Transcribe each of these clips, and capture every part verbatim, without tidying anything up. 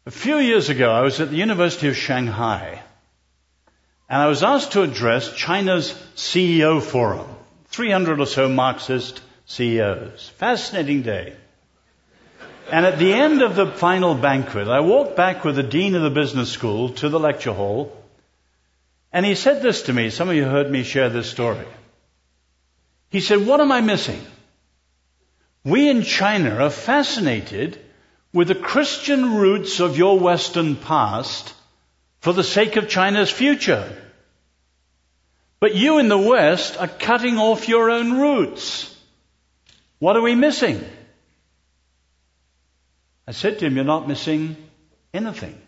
A few years ago, I was at the University of Shanghai, and I was asked to address China's C E O forum, three hundred or so Marxist C E Os. Fascinating day. And at the end of the final banquet, I walked back with the dean of the business school to the lecture hall, and he said this to me. Some of you heard me share this story. He said, "What am I missing? We in China are fascinated with the Christian roots of your Western past for the sake of China's future. But you in the West are cutting off your own roots. What are we missing?" I said to him, "You're not missing anything."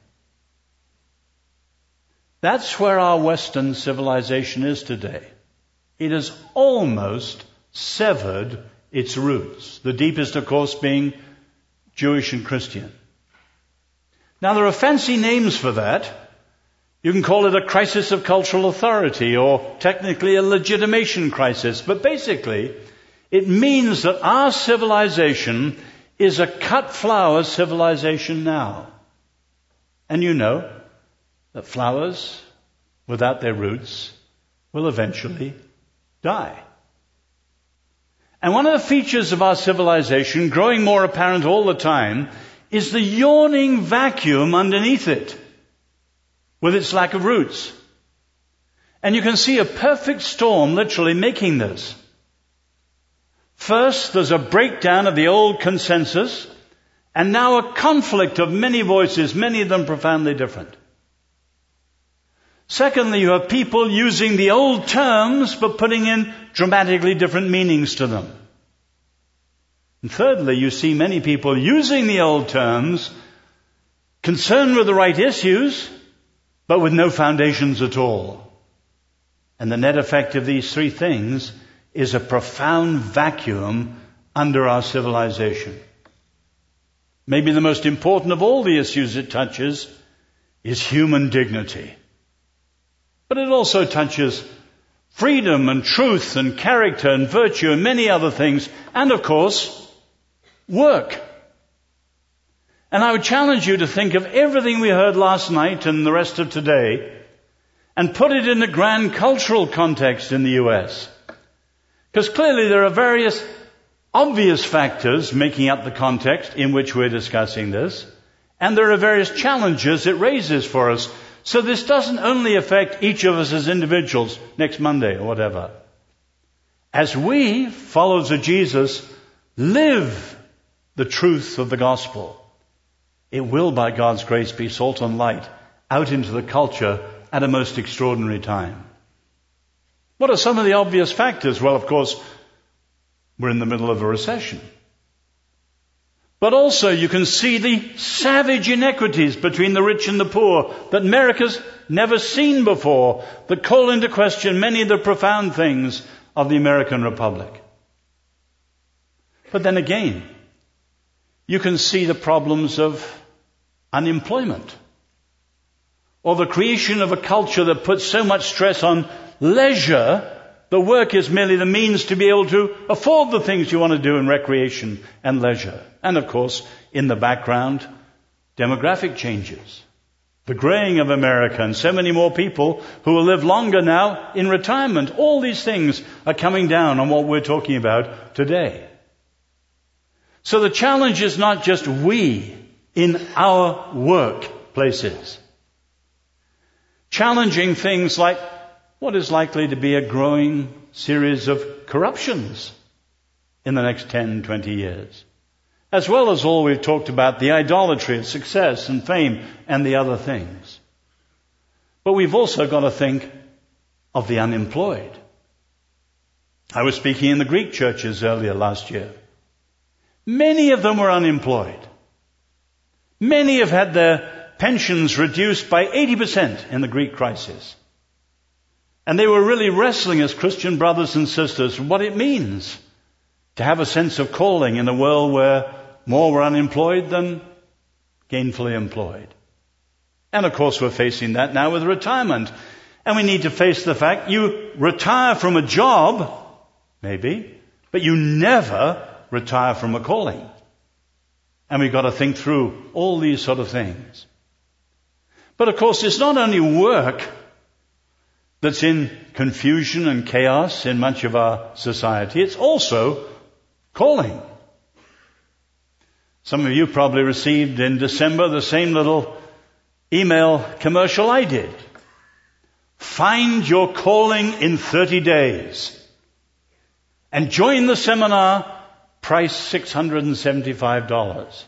That's where our Western civilization is today. It has almost severed its roots. The deepest, of course, being Jewish and Christian. Now, there are fancy names for that. You can call it a crisis of cultural authority or technically a legitimation crisis. But basically, it means that our civilization is a cut flower civilization now. And you know that flowers without their roots will eventually die. And one of the features of our civilization, growing more apparent all the time, is the yawning vacuum underneath it, with its lack of roots. And you can see a perfect storm literally making this. First, there's a breakdown of the old consensus, and now a conflict of many voices, many of them profoundly different. Secondly, you have people using the old terms but putting in dramatically different meanings to them. And thirdly, you see many people using the old terms, concerned with the right issues, but with no foundations at all. And the net effect of these three things is a profound vacuum under our civilization. Maybe the most important of all the issues it touches is human dignity. But it also touches freedom and truth and character and virtue and many other things. And of course, work. And I would challenge you to think of everything we heard last night and the rest of today and put it in a grand cultural context in the U S. Because clearly there are various obvious factors making up the context in which we're discussing this. And there are various challenges it raises for us. So this doesn't only affect each of us as individuals next Monday or whatever. As we, followers of Jesus, live the truth of the gospel, it will, by God's grace, be salt and light out into the culture at a most extraordinary time. What are some of the obvious factors? Well, of course, we're in the middle of a recession. But also you can see the savage inequities between the rich and the poor that America's never seen before, that call into question many of the profound things of the American Republic. But then again, you can see the problems of unemployment, or the creation of a culture that puts so much stress on leisure. The work is merely the means to be able to afford the things you want to do in recreation and leisure. And of course, in the background, demographic changes. The graying of America and so many more people who will live longer now in retirement. All these things are coming down on what we're talking about today. So the challenge is not just we in our workplaces. Challenging things like what is likely to be a growing series of corruptions in the next ten, twenty years. As well as all we've talked about, the idolatry of success and fame and the other things. But we've also got to think of the unemployed. I was speaking in the Greek churches earlier last year. Many of them were unemployed. Many have had their pensions reduced by eighty percent in the Greek crisis. And they were really wrestling as Christian brothers and sisters what it means to have a sense of calling in a world where more were unemployed than gainfully employed. And of course we're facing that now with retirement. And we need to face the fact you retire from a job, maybe, but you never retire from a calling. And we've got to think through all these sort of things. But of course, it's not only work that's in confusion and chaos in much of our society. It's also calling. Some of you probably received in December the same little email commercial I did. Find your calling in thirty days. And join the seminar, price six hundred seventy-five dollars.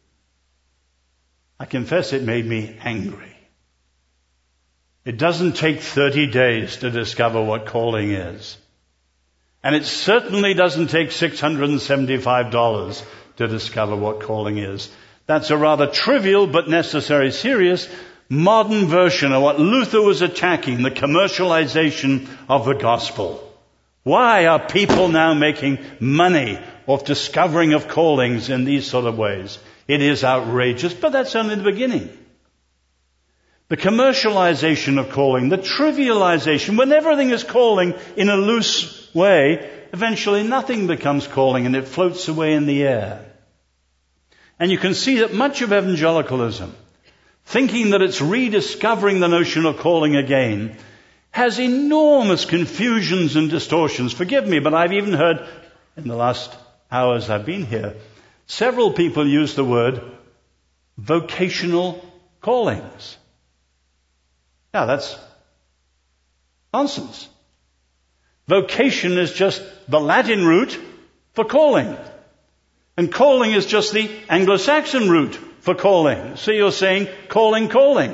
I confess it made me angry. It doesn't take thirty days to discover what calling is. And it certainly doesn't take six hundred seventy-five dollars to discover what calling is. That's a rather trivial but necessary, serious, modern version of what Luther was attacking, the commercialization of the gospel. Why are people now making money off discovering of callings in these sort of ways? It is outrageous, but that's only the beginning. The commercialization of calling, the trivialization, when everything is calling in a loose way, eventually nothing becomes calling and it floats away in the air. And you can see that much of evangelicalism, thinking that it's rediscovering the notion of calling again, has enormous confusions and distortions. Forgive me, but I've even heard, in the last hours I've been here, several people use the word vocational callings. Now, that's nonsense. Vocation is just the Latin root for calling. And calling is just the Anglo-Saxon root for calling. So you're saying calling, calling.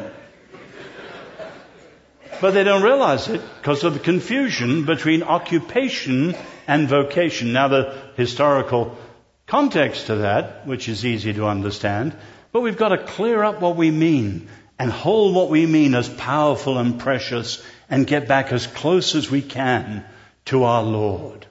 But they don't realize it because of the confusion between occupation and vocation. Now, the historical context to that, which is easy to understand, but we've got to clear up what we mean and hold what we mean as powerful and precious and get back as close as we can to our Lord.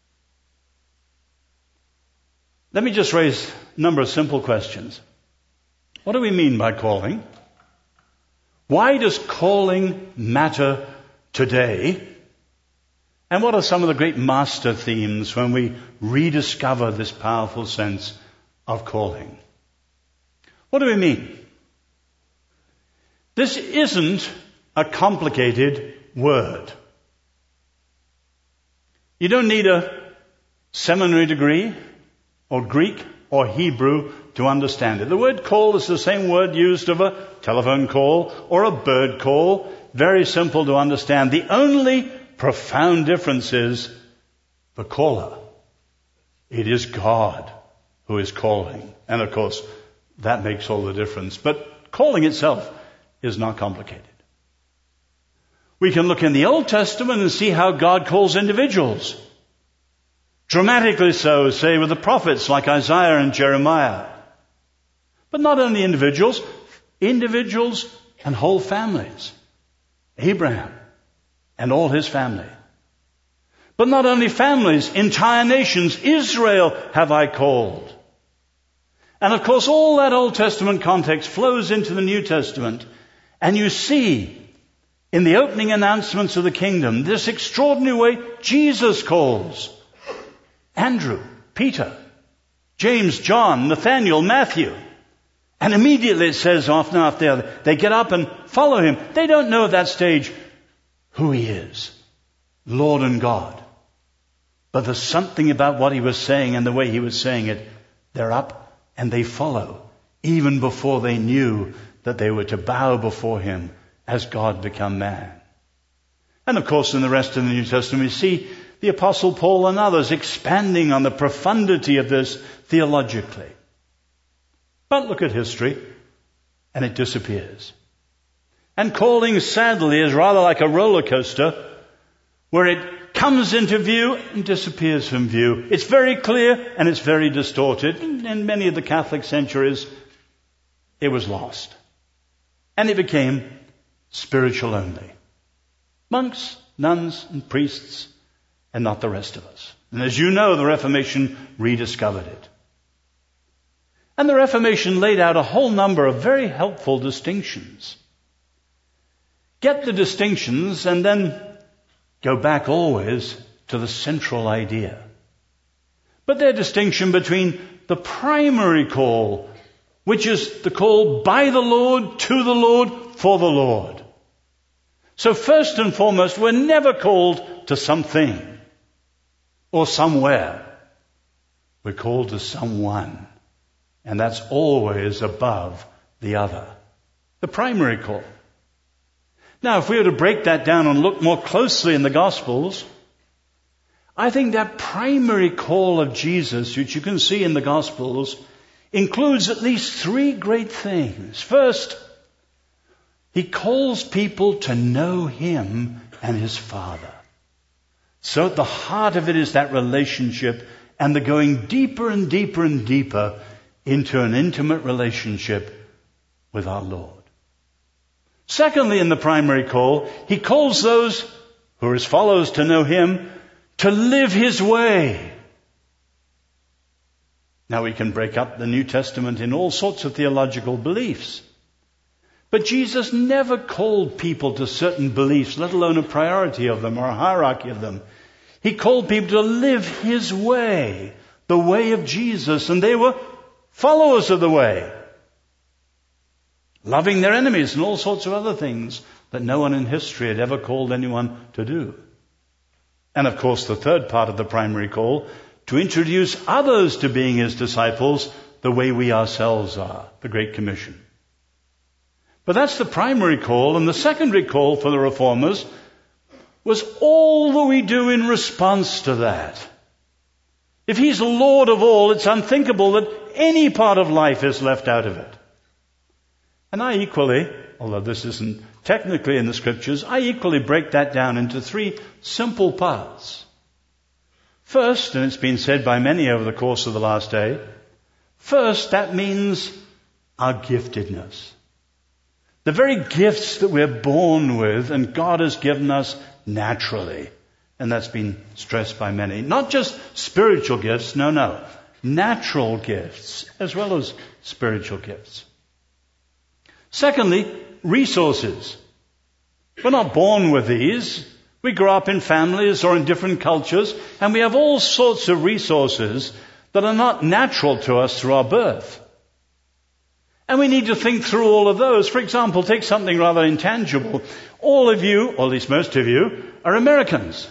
Let me just raise a number of simple questions. What do we mean by calling? Why does calling matter today? And what are some of the great master themes when we rediscover this powerful sense of calling? What do we mean? This isn't a complicated word. You don't need a seminary degree or Greek or Hebrew to understand it. The word call is the same word used of a telephone call or a bird call. Very simple to understand. The only profound difference is the caller. It is God who is calling. And of course, that makes all the difference. But calling itself is not complicated. We can look in the Old Testament and see how God calls individuals. Dramatically so, say, with the prophets like Isaiah and Jeremiah. But not only individuals, individuals and whole families. Abraham and all his family. But not only families, entire nations. Israel have I called. And of course, all that Old Testament context flows into the New Testament. And you see, in the opening announcements of the kingdom, this extraordinary way Jesus calls. Andrew, Peter, James, John, Nathaniel, Matthew. And immediately it says, often after they get up and follow him. They don't know at that stage who he is, Lord and God. But there's something about what he was saying and the way he was saying it. They're up and they follow, even before they knew that they were to bow before him as God become man. And of course, in the rest of the New Testament, we see the Apostle Paul and others expanding on the profundity of this theologically. But look at history, and it disappears. And calling, sadly, is rather like a roller coaster, where it comes into view and disappears from view. It's very clear, and it's very distorted. In many of the Catholic centuries, it was lost. And it became spiritual only. Monks, nuns, and priests, and not the rest of us. And as you know, the Reformation rediscovered it. And the Reformation laid out a whole number of very helpful distinctions. Get the distinctions and then go back always to the central idea. But their distinction between the primary call which is the call by the Lord, to the Lord, for the Lord. So first and foremost, we're never called to something or somewhere. We're called to someone. And that's always above the other. The primary call. Now, if we were to break that down and look more closely in the Gospels, I think that primary call of Jesus, which you can see in the Gospels, includes at least three great things. First, he calls people to know him and his Father. So at the heart of it is that relationship and the going deeper and deeper and deeper into an intimate relationship with our Lord. Secondly, in the primary call, he calls those who are his followers to know him, to live his way. Now we can break up the New Testament in all sorts of theological beliefs. But Jesus never called people to certain beliefs, let alone a priority of them or a hierarchy of them. He called people to live his way, the way of Jesus, and they were followers of the way, loving their enemies and all sorts of other things that no one in history had ever called anyone to do. And of course, the third part of the primary call, to introduce others to being his disciples the way we ourselves are, the Great Commission. But that's the primary call, and the secondary call for the Reformers was all that we do in response to that. If he's Lord of all, it's unthinkable that any part of life is left out of it. And I equally, although this isn't technically in the Scriptures, I equally break that down into three simple parts. First, and it's been said by many over the course of the last day, first, that means our giftedness. The very gifts that we're born with and God has given us naturally. And that's been stressed by many. Not just spiritual gifts, no, no. Natural gifts as well as spiritual gifts. Secondly, resources. We're not born with these. We grow up in families or in different cultures, and we have all sorts of resources that are not natural to us through our birth. And we need to think through all of those. For example, take something rather intangible. All of you, or at least most of you, are Americans.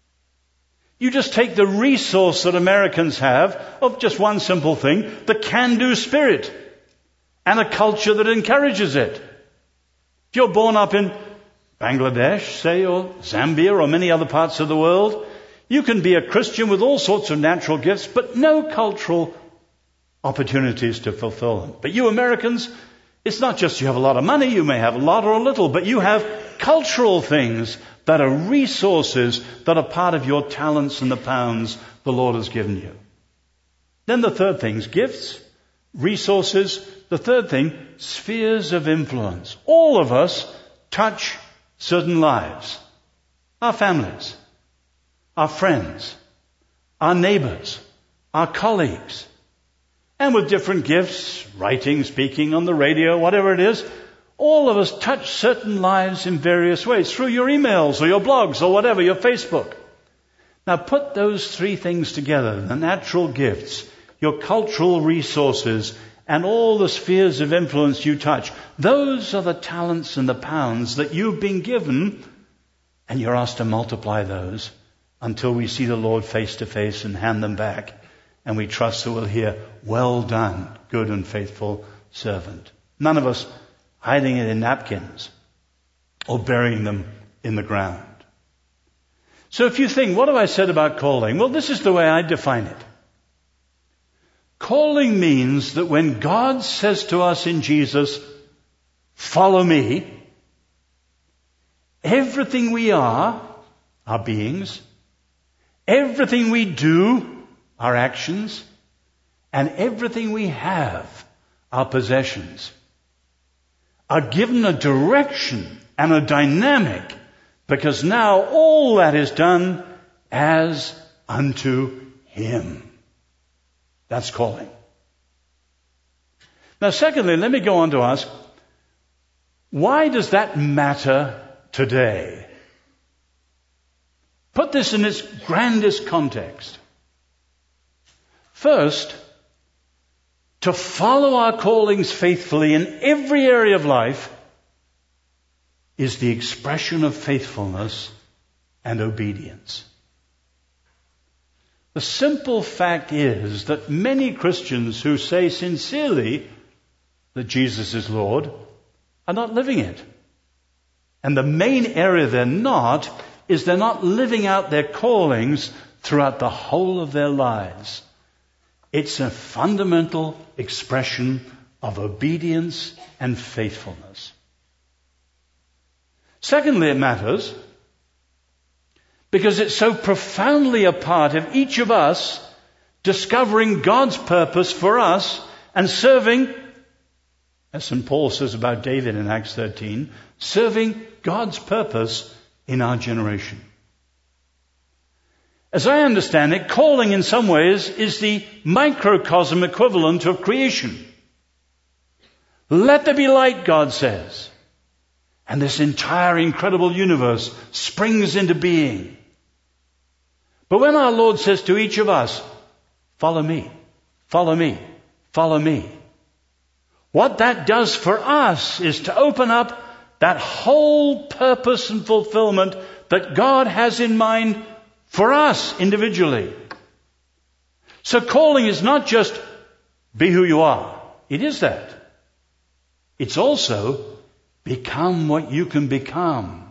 You just take the resource that Americans have of just one simple thing, the can-do spirit, and a culture that encourages it. If you're born up in Bangladesh, say, or Zambia, or many other parts of the world, you can be a Christian with all sorts of natural gifts, but no cultural opportunities to fulfill them. But you Americans, it's not just you have a lot of money, you may have a lot or a little, but you have cultural things that are resources that are part of your talents and the pounds the Lord has given you. Then the third thing is gifts, resources. The third thing, spheres of influence. All of us touch certain lives. Our families, our friends, our neighbors, our colleagues. And with different gifts, writing, speaking on the radio, whatever it is, all of us touch certain lives in various ways, through your emails or your blogs or whatever, your Facebook. Now put those three things together, the natural gifts, your cultural resources, and all the spheres of influence you touch. Those are the talents and the pounds that you've been given, and you're asked to multiply those until we see the Lord face to face and hand them back. And we trust that we'll hear, well done, good and faithful servant. None of us hiding it in napkins or burying them in the ground. So if you think, what have I said about calling? Well, this is the way I define it. Calling means that when God says to us in Jesus, follow me, everything we are, our beings, everything we do, our actions, and everything we have, our possessions, are given a direction and a dynamic, because now all that is done as unto Him. That's calling. Now, secondly, let me go on to ask, why does that matter today? Put this in its grandest context. First, to follow our callings faithfully in every area of life is the expression of faithfulness and obedience. The simple fact is that many Christians who say sincerely that Jesus is Lord are not living it. And the main area they're not is they're not living out their callings throughout the whole of their lives. It's a fundamental expression of obedience and faithfulness. Secondly, it matters because it's so profoundly a part of each of us discovering God's purpose for us and serving, as Saint Paul says about David in Acts thirteen, serving God's purpose in our generation. As I understand it, calling in some ways is the microcosm equivalent of creation. Let there be light, God says. And this entire incredible universe springs into being. But when our Lord says to each of us, follow me, follow me, follow me, what that does for us is to open up that whole purpose and fulfillment that God has in mind for us individually. So calling is not just be who you are. It is that. It's also become what you can become.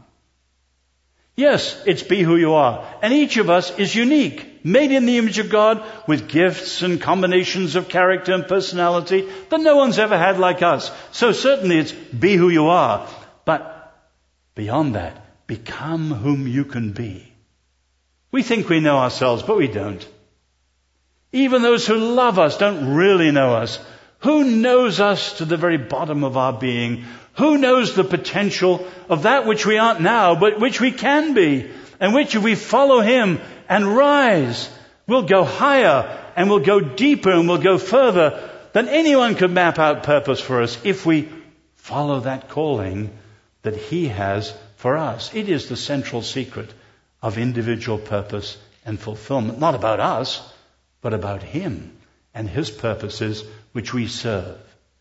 Yes, it's be who you are. And each of us is unique, made in the image of God with gifts and combinations of character and personality that no one's ever had like us. So certainly it's be who you are. But beyond that, become whom you can be. We think we know ourselves, but we don't. Even those who love us don't really know us. Who knows us to the very bottom of our being? Who knows the potential of that which we aren't now, but which we can be, and which if we follow Him and rise, we'll go higher and we'll go deeper and we'll go further than anyone could map out purpose for us if we follow that calling that He has for us. It is the central secret of individual purpose and fulfillment. Not about us, but about Him and His purposes which we serve.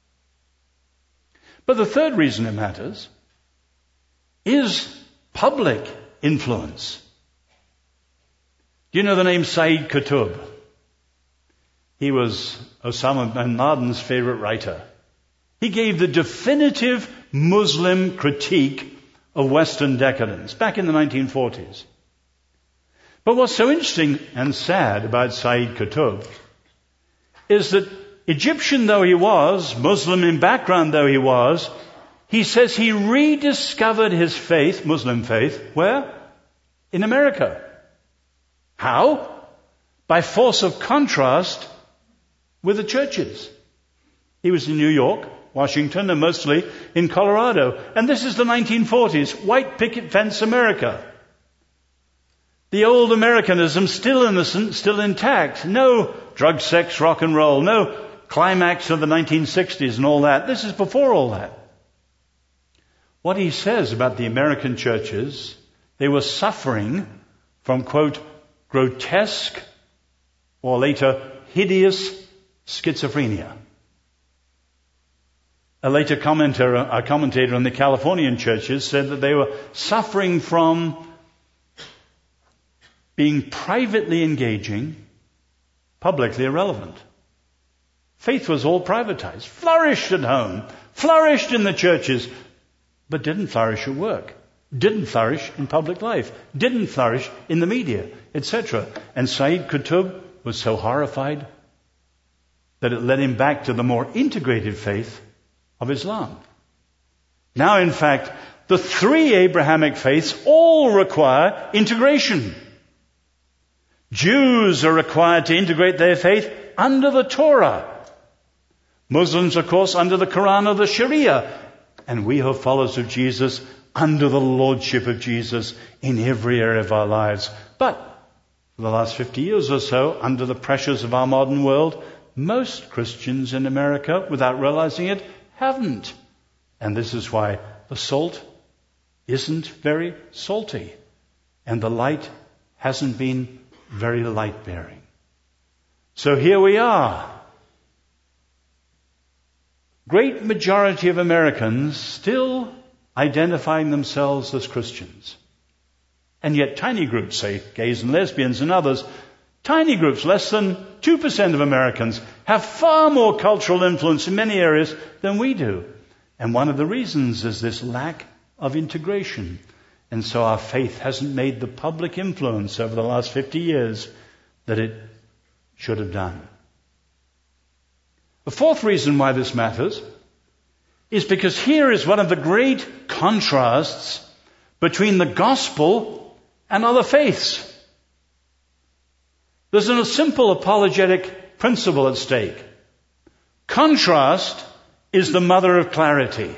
But the third reason it matters is public influence. Do you know the name Sayyid Qutb? He was Osama bin Laden's favorite writer. He gave the definitive Muslim critique of Western decadence back in the nineteen forties. But what's so interesting and sad about Sayyid Qutb is that Egyptian though he was, Muslim in background though he was, he says he rediscovered his faith, Muslim faith, where? In America. How? By force of contrast with the churches. He was in New York, Washington, and mostly in Colorado. And this is the nineteen forties, white picket fence America. The old Americanism still innocent, still intact. No drug, sex, rock and roll. No climax of the nineteen sixties and all that. This is before all that. What he says about the American churches, they were suffering from, quote, grotesque or later hideous schizophrenia. A later commentator, a commentator on the Californian churches said that they were suffering from being privately engaging, publicly irrelevant. Faith was all privatized, flourished at home, flourished in the churches, but didn't flourish at work, didn't flourish in public life, didn't flourish in the media, et cetera. And Sayyid Qutb was so horrified that it led him back to the more integrated faith of Islam. Now, in fact, the three Abrahamic faiths all require integration. Jews are required to integrate their faith under the Torah. Muslims, of course, under the Quran or the Sharia. And we who are followers of Jesus under the lordship of Jesus in every area of our lives. But for the last fifty years or so, under the pressures of our modern world, most Christians in America, without realizing it, haven't. And this is why the salt isn't very salty. And the light hasn't been very light-bearing. So here we are. great majority of Americans still identifying themselves as Christians. And yet tiny groups, say gays and lesbians and others, tiny groups, less than two percent of Americans, have far more cultural influence in many areas than we do. And one of the reasons is this lack of integration. And so our faith hasn't made the public influence over the last fifty years that it should have done. The fourth reason why this matters is because here is one of the great contrasts between the gospel and other faiths. There's a simple apologetic principle at stake. Contrast is the mother of clarity.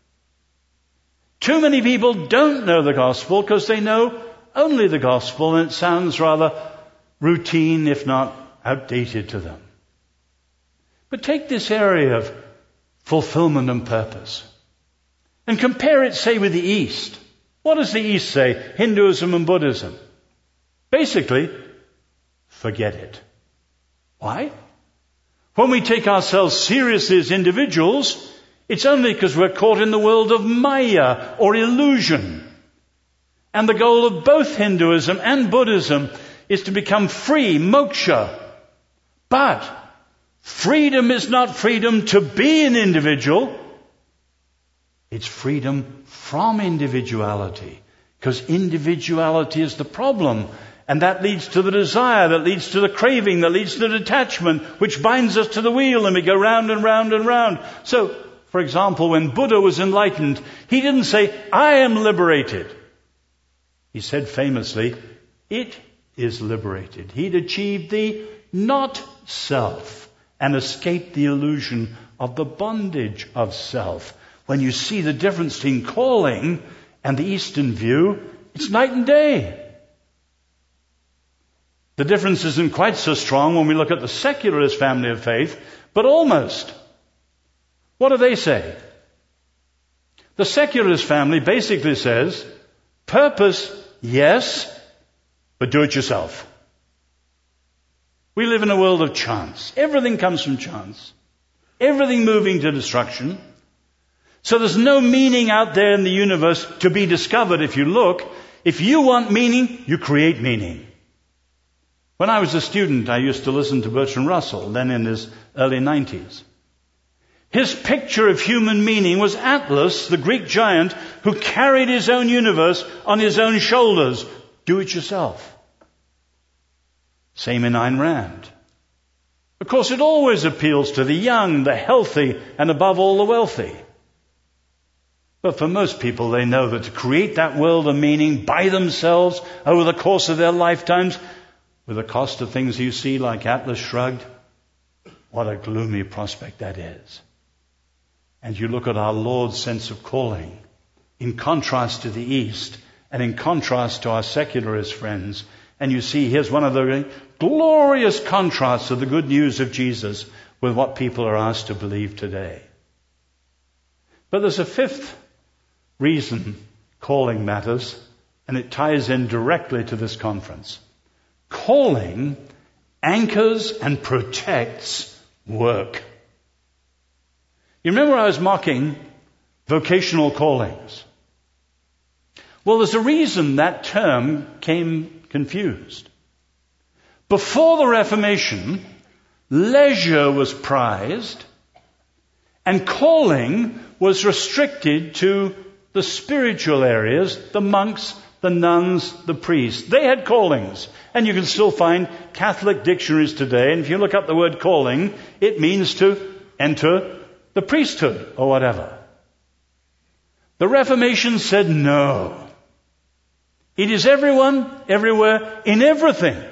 Too many people don't know the gospel because they know only the gospel, and it sounds rather routine, if not outdated to them. But take this area of fulfillment and purpose and compare it, say, with the East. What does the East say? Hinduism and Buddhism. Basically, forget it. Why? When we take ourselves seriously as individuals, it's only because we're caught in the world of Maya or illusion. And the goal of both Hinduism and Buddhism is to become free, moksha. But freedom is not freedom to be an individual. It's freedom from individuality. Because individuality is the problem. And that leads to the desire, that leads to the craving, that leads to the detachment, which binds us to the wheel, and we go round and round and round. So, for example, when Buddha was enlightened, he didn't say, I am liberated. He said famously, it is liberated. He'd achieved the not self and escaped the illusion of the bondage of self. When you see the difference between calling and the Eastern view, it's night and day. The difference isn't quite so strong when we look at the secularist family of faith, but almost. What do they say? The secularist family basically says, purpose, yes, but do it yourself. We live in a world of chance. Everything comes from chance. Everything moving to destruction. So there's no meaning out there in the universe to be discovered if you look. If you want meaning, you create meaning. When I was a student, I used to listen to Bertrand Russell, then in his early nineties. His picture of human meaning was Atlas, the Greek giant, who carried his own universe on his own shoulders. Do it yourself. Same in Ayn Rand. Of course, it always appeals to the young, the healthy, and above all, the wealthy. But for most people, they know that to create that world of meaning by themselves over the course of their lifetimes, with the cost of things you see like Atlas Shrugged, what a gloomy prospect that is. And you look at our Lord's sense of calling, in contrast to the East, and in contrast to our secularist friends, and you see here's one of the glorious contrasts of the good news of Jesus with what people are asked to believe today. But there's a fifth reason calling matters, and it ties in directly to this conference. Calling anchors and protects work. You remember I was mocking vocational callings. Well, there's a reason that term came confused. Before the Reformation, leisure was prized and calling was restricted to the spiritual areas, the monks, the nuns, the priests. They had callings. And you can still find Catholic dictionaries today, and if you look up the word calling, it means to enter the priesthood or whatever. The Reformation said no. It is everyone, everywhere, in everything,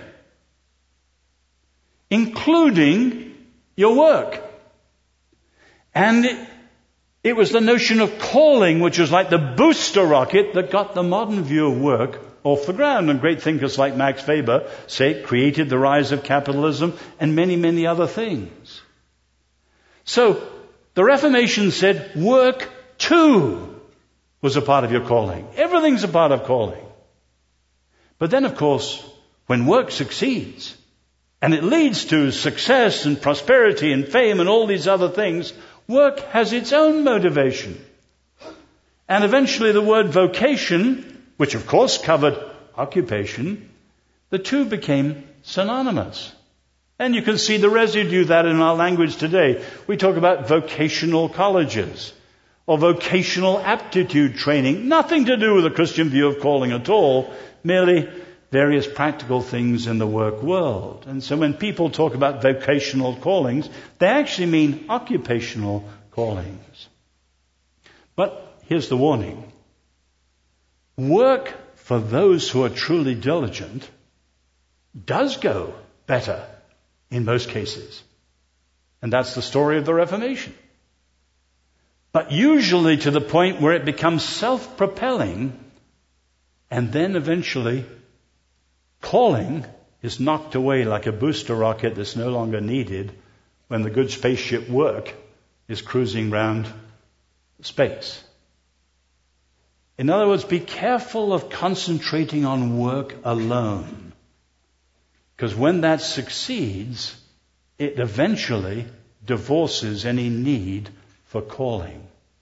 including your work. And it, it was the notion of calling, which was like the booster rocket that got the modern view of work off the ground. And great thinkers like Max Weber say it created the rise of capitalism and many, many other things. So the Reformation said work too was a part of your calling. Everything's a part of calling. But then, of course, when work succeeds and it leads to success and prosperity and fame and all these other things, Work has its own motivation. And eventually the word vocation, which of course covered occupation, the two became synonymous. And you can see the residue of that in our language today. We talk about vocational colleges or vocational aptitude training. Nothing to do with a Christian view of calling at all, merely various practical things in the work world. And so when people talk about vocational callings, they actually mean occupational callings. But here's the warning. Work for those who are truly diligent does go better in most cases. And that's the story of the Reformation. But usually to the point where it becomes self-propelling, and then eventually calling is knocked away like a booster rocket that's no longer needed when the good spaceship work is cruising round space. In other words, be careful of concentrating on work alone. Because when that succeeds, it eventually divorces any need for calling.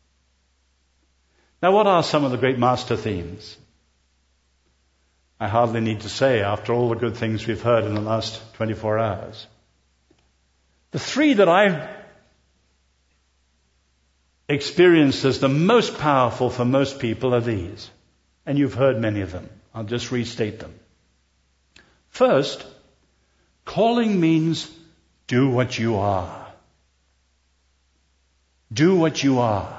Now, what are some of the great master themes? I hardly need to say after all the good things we've heard in the last twenty-four hours. The three that I've experienced as the most powerful for most people are these. And you've heard many of them. I'll just restate them. First, calling means do what you are. Do what you are.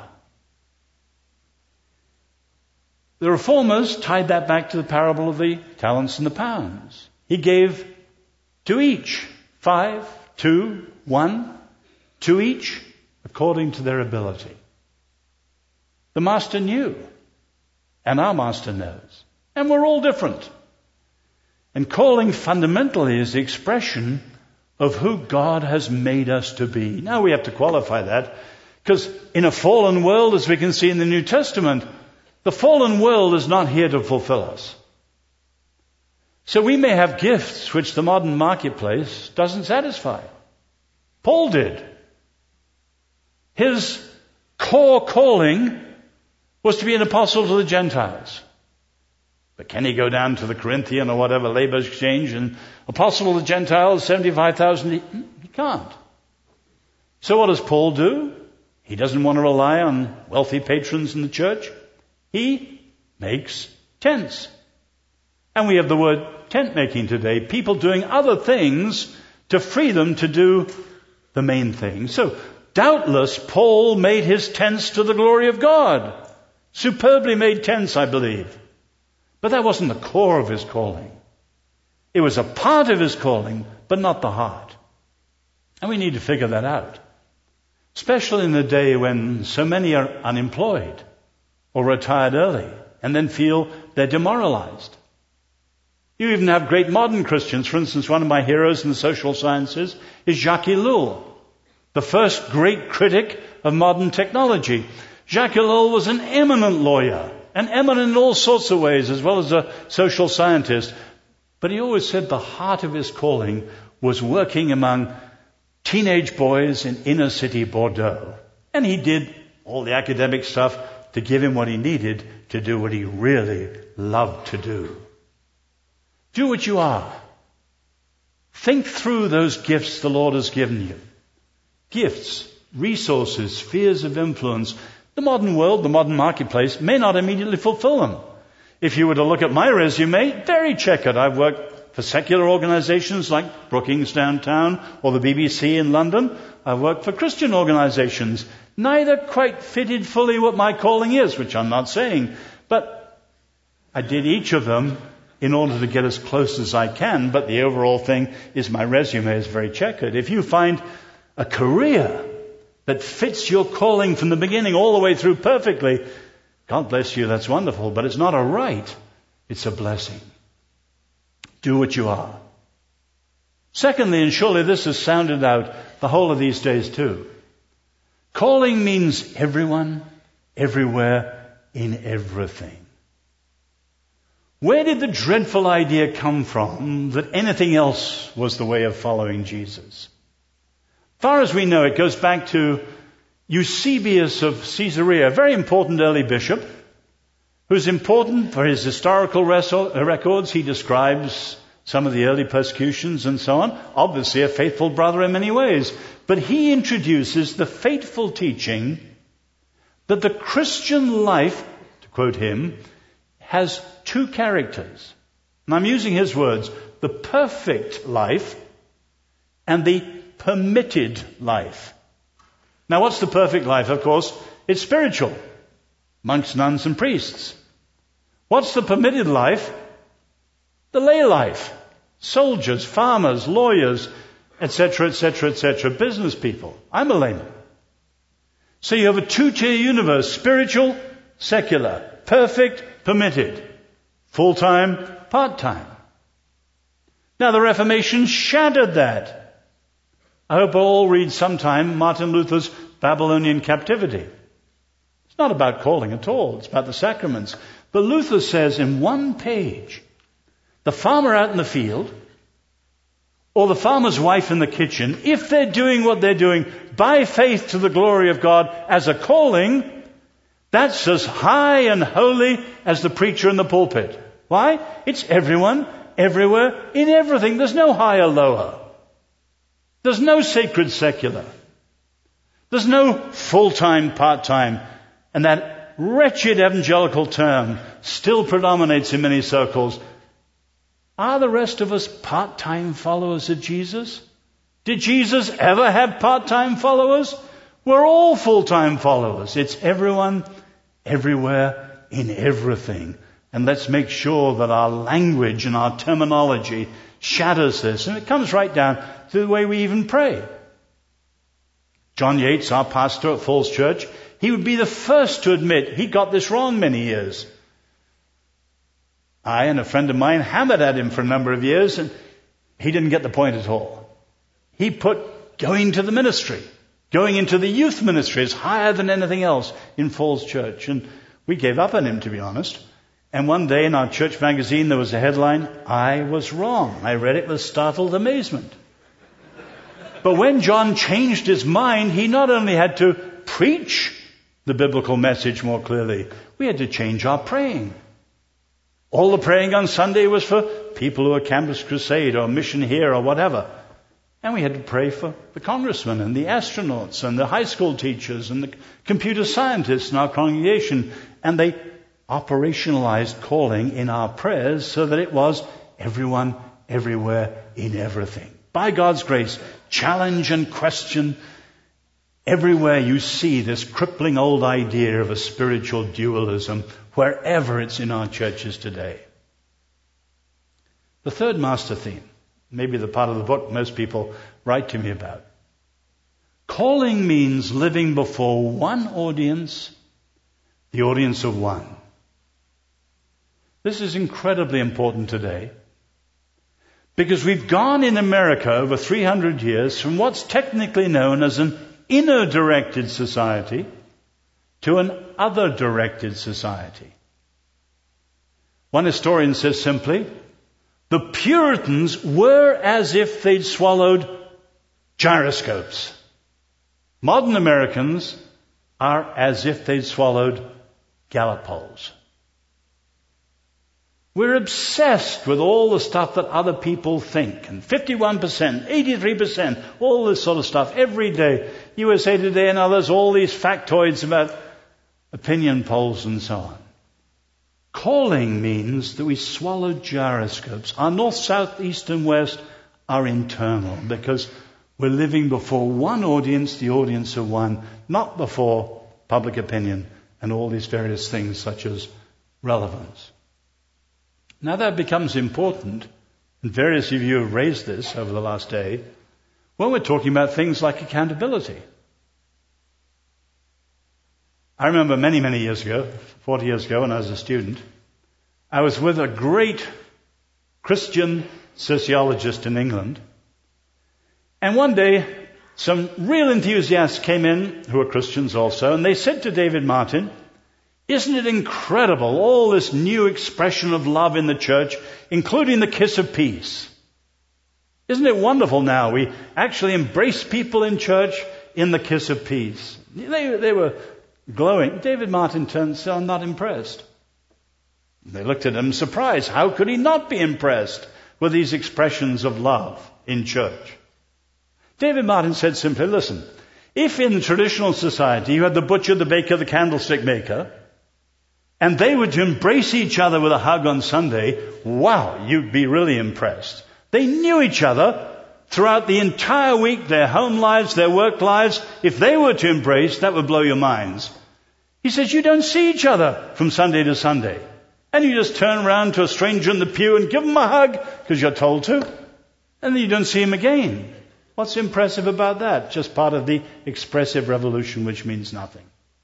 The Reformers tied that back to the parable of the talents and the pounds. He gave to each, five, two, one, to each, according to their ability. The Master knew, and our Master knows, and we're all different. And calling fundamentally is the expression of who God has made us to be. Now we have to qualify that, because in a fallen world, as we can see in the New Testament, the fallen world is not here to fulfill us. So we may have gifts which the modern marketplace doesn't satisfy. Paul did. His core calling was to be an apostle to the Gentiles. But can he go down to the Corinthian or whatever labor exchange and apostle to the Gentiles, seventy-five thousand? He can't. So what does Paul do? He doesn't want to rely on wealthy patrons in the church. He makes tents. And we have the word tent making today. People doing other things to free them to do the main thing. So doubtless Paul made his tents to the glory of God. Superbly made tents, I believe. But that wasn't the core of his calling. It was a part of his calling, but not the heart. And we need to figure that out. Especially in the day when so many are unemployed or retired early and then feel they're demoralized. You even have great modern Christians. For instance, one of my heroes in the social sciences is Jacques Ellul, the first great critic of modern technology. Jacques Ellul was an eminent lawyer, and eminent in all sorts of ways, as well as a social scientist. But he always said the heart of his calling was working among teenage boys in inner city Bordeaux. And he did all the academic stuff to give him what he needed to do what he really loved to do. Do what you are. Think through those gifts the Lord has given you. Gifts, resources, spheres of influence. The modern world, the modern marketplace may not immediately fulfill them. If you were to look at my resume, very checkered. I've worked for secular organizations like Brookings downtown or the B B C in London. I've worked for Christian organizations. Neither quite fitted fully what my calling is, which I'm not saying. But I did each of them in order to get as close as I can. But the overall thing is my resume is very checkered. If you find a career that fits your calling from the beginning all the way through perfectly, God bless you, that's wonderful. But it's not a right, it's a blessing. Do what you are. Secondly, and surely this has sounded out the whole of these days too, calling means everyone, everywhere, in everything. Where did the dreadful idea come from that anything else was the way of following Jesus? As far as we know, it goes back to Eusebius of Caesarea, a very important early bishop, who's important for his historical records. He describes some of the early persecutions and so on. Obviously a faithful brother in many ways. But he introduces the fateful teaching that the Christian life, to quote him, has two characters. And I'm using his words, the perfect life and the permitted life. Now what's the perfect life? Of course, it's spiritual. Monks, nuns and priests. What's the permitted life? The lay life. Soldiers, farmers, lawyers, et cetera, et cetera, et cetera. Business people. I'm a layman. So you have a two-tier universe. Spiritual, secular. Perfect, permitted. Full-time, part-time. Now the Reformation shattered that. I hope we'll all read sometime Martin Luther's Babylonian Captivity. It's not about calling at all. It's about the sacraments. But Luther says in one page, the farmer out in the field or the farmer's wife in the kitchen, if they're doing what they're doing by faith to the glory of God as a calling, that's as high and holy as the preacher in the pulpit. Why? It's everyone, everywhere, in everything. There's no higher, lower. There's no sacred secular. There's no full-time, part-time. And that wretched evangelical term still predominates in many circles. Are the rest of us part-time followers of Jesus? Did Jesus ever have part-time followers? We're all full-time followers. It's everyone, everywhere, in everything. And let's make sure that our language and our terminology shatters this. And it comes right down to the way we even pray. John Yates, our pastor at Falls Church, he would be the first to admit he got this wrong many years. I and a friend of mine hammered at him for a number of years, and he didn't get the point at all. He put going to the ministry, going into the youth ministry is higher than anything else in Falls Church. And we gave up on him, to be honest. And one day in our church magazine there was a headline, I was wrong. I read it with startled amazement. But when John changed his mind, he not only had to preach the biblical message more clearly, we had to change our praying. All the praying on Sunday was for people who were Campus Crusade or Mission Here or whatever. And we had to pray for the congressmen and the astronauts and the high school teachers and the computer scientists in our congregation. And they operationalized calling in our prayers so that it was everyone, everywhere, in everything. By God's grace, challenge and question. Everywhere you see this crippling old idea of a spiritual dualism, wherever it's in our churches today. The third master theme, maybe the part of the book most people write to me about. Calling means living before one audience, the audience of one. This is incredibly important today because we've gone in America over three hundred years from what's technically known as an inner-directed society to an other-directed society. One historian says simply, the Puritans were as if they'd swallowed gyroscopes. Modern Americans are as if they'd swallowed Gallup polls. We're obsessed with all the stuff that other people think. And fifty-one percent, eighty-three percent, all this sort of stuff every day. U S A Today and others, all these factoids about opinion polls and so on. Calling means that we swallow gyroscopes. Our north, south, east and west are internal because we're living before one audience, the audience of one, not before public opinion and all these various things such as relevance. Now that becomes important, and various of you have raised this over the last day, when we're talking about things like accountability. I remember many, many years ago, forty years ago when I was a student, I was with a great Christian sociologist in England, and one day some real enthusiasts came in, who were Christians also, and they said to David Martin, isn't it incredible, all this new expression of love in the church, including the kiss of peace? Isn't it wonderful now? We actually embrace people in church in the kiss of peace. They, they were glowing. David Martin turned and said, I'm not impressed. They looked at him surprised. How could he not be impressed with these expressions of love in church? David Martin said simply, listen, if in traditional society you had the butcher, the baker, the candlestick maker, and they were to embrace each other with a hug on Sunday, wow, you'd be really impressed. They knew each other throughout the entire week, their home lives, their work lives. If they were to embrace, that would blow your minds. He says, you don't see each other from Sunday to Sunday. And you just turn around to a stranger in the pew and give him a hug because you're told to. And then you don't see him again. What's impressive about that? Just part of the expressive revolution, which means nothing.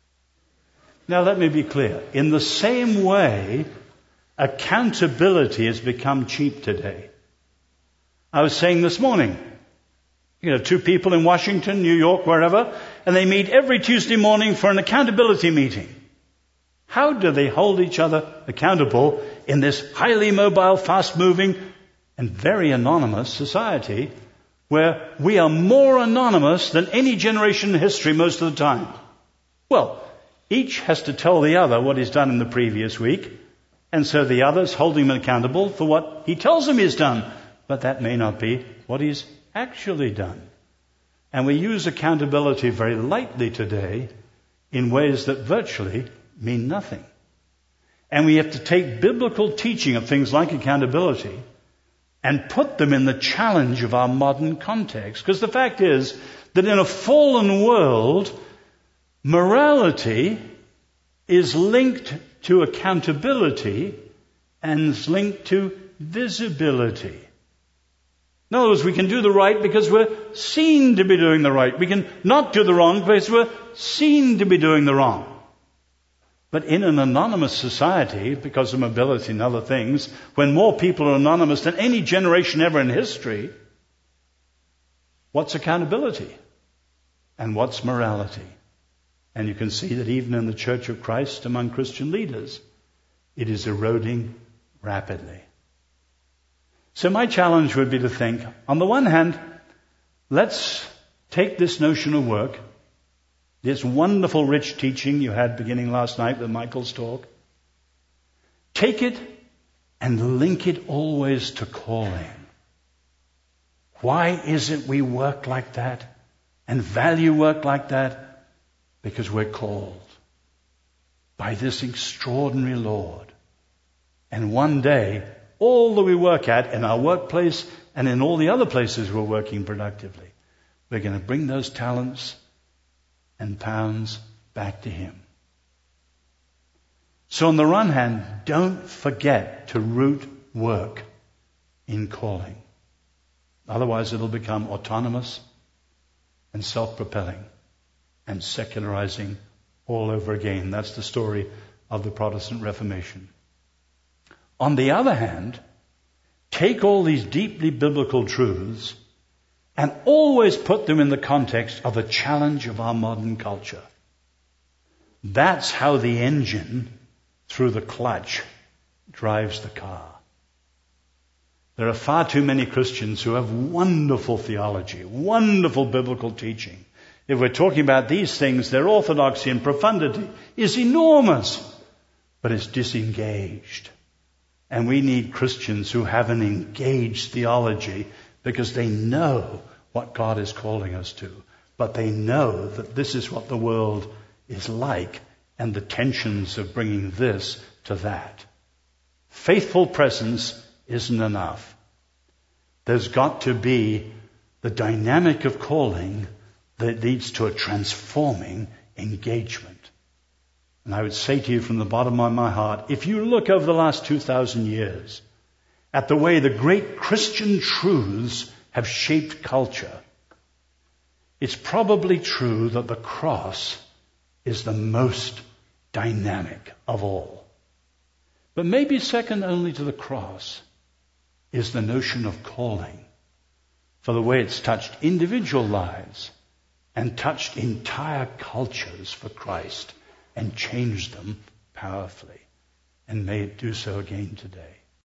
Now let me be clear. In the same way, accountability has become cheap today. I was saying this morning, you know, two people in Washington, New York, wherever, and they meet every Tuesday morning for an accountability meeting. How do they hold each other accountable in this highly mobile, fast-moving, and very anonymous society where we are more anonymous than any generation in history most of the time? Well, each has to tell the other what he's done in the previous week, and so the other's holding him accountable for what he tells him he's done. But that may not be what he's actually done. And we use accountability very lightly today in ways that virtually mean nothing. And we have to take biblical teaching of things like accountability and put them in the challenge of our modern context. Because the fact is that in a fallen world, morality is linked to accountability and is linked to visibility. In other words, we can do the right because we're seen to be doing the right. We can not do the wrong because we're seen to be doing the wrong. But in an anonymous society, because of mobility and other things, when more people are anonymous than any generation ever in history, what's accountability? And what's morality? And you can see that even in the Church of Christ, among Christian leaders, it is eroding rapidly. So my challenge would be to think, on the one hand, let's take this notion of work, this wonderful rich teaching you had beginning last night with Michael's talk, take it and link it always to calling. Why is it we work like that and value work like that? Because we're called by this extraordinary Lord. And one day, all that we work at in our workplace and in all the other places we're working productively, we're going to bring those talents and pounds back to Him. So on the one hand, don't forget to root work in calling. Otherwise it'll become autonomous and self-propelling and secularizing all over again. That's the story of the Protestant Reformation. On the other hand, take all these deeply biblical truths and always put them in the context of a challenge of our modern culture. That's how the engine through the clutch drives the car. There are far too many Christians who have wonderful theology, wonderful biblical teaching. If we're talking about these things, their orthodoxy and profundity is enormous, but it's disengaged. And we need Christians who have an engaged theology because they know what God is calling us to. But they know that this is what the world is like and the tensions of bringing this to that. Faithful presence isn't enough. There's got to be the dynamic of calling that leads to a transforming engagement. And I would say to you from the bottom of my heart, if you look over the last two thousand years at the way the great Christian truths have shaped culture, it's probably true that the cross is the most dynamic of all. But maybe second only to the cross is the notion of calling, for the way it's touched individual lives and touched entire cultures for Christ and changed them powerfully. And may it do so again today.